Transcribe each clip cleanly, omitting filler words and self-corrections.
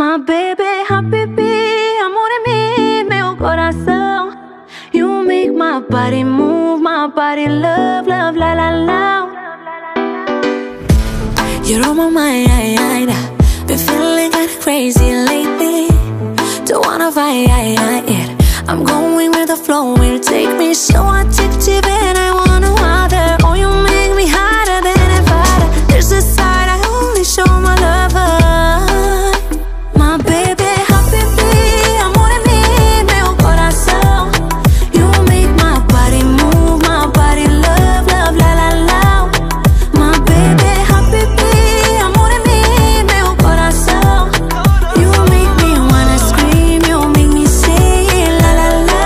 My baby, habibi, amor de mí, meu coração. You make my body move, my body love, love, la, la, la. You're on my mind, been feeling kinda crazy lately. Don't wanna fight it. I'm going with the flow, will take me so addictive and I wanna water. Oh, you make me hotter than a fire. There's a side I only show my lover. My baby, habibi, amor de mí, meu coração. You make my body move, my body love, love, la, la, la. My baby, habibi, amor de mí, meu coração. You make me wanna scream, you make me say it, la, la, la.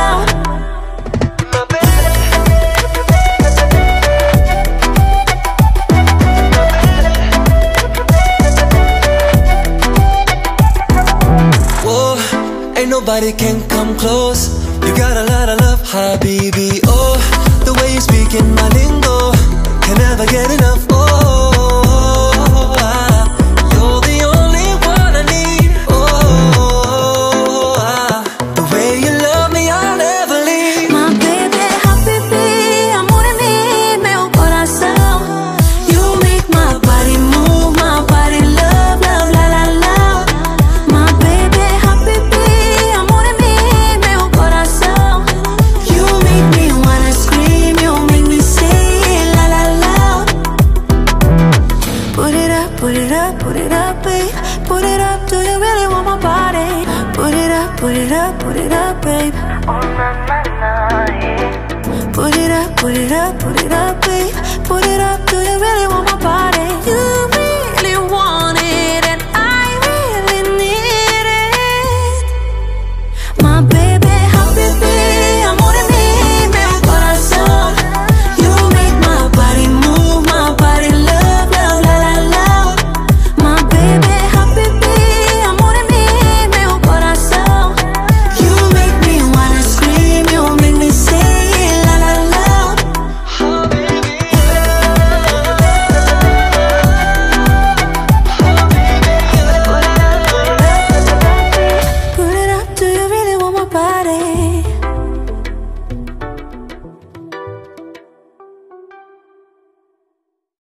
Whoa, ain't nobody can come close. You got a lot of love, habibi. Oh, the way you speak in my lingo, can never get enough. Oh, you're the only one I need. Oh, the way you love me, I'll never leave. My baby, habibi, amor de mí, meu coração. You make my body move, my body love, love, la, la, la. My baby, habibi, amor de mí, meu coração. You make me wanna scream, you make me say it, la, la, la. Put it up, put it up, put it up, babe. Put it up, do you really want my body? Put it up, put it up, put it up, babe. Put it up, put it up, put it up, babe. Put it up, do you really want my body? You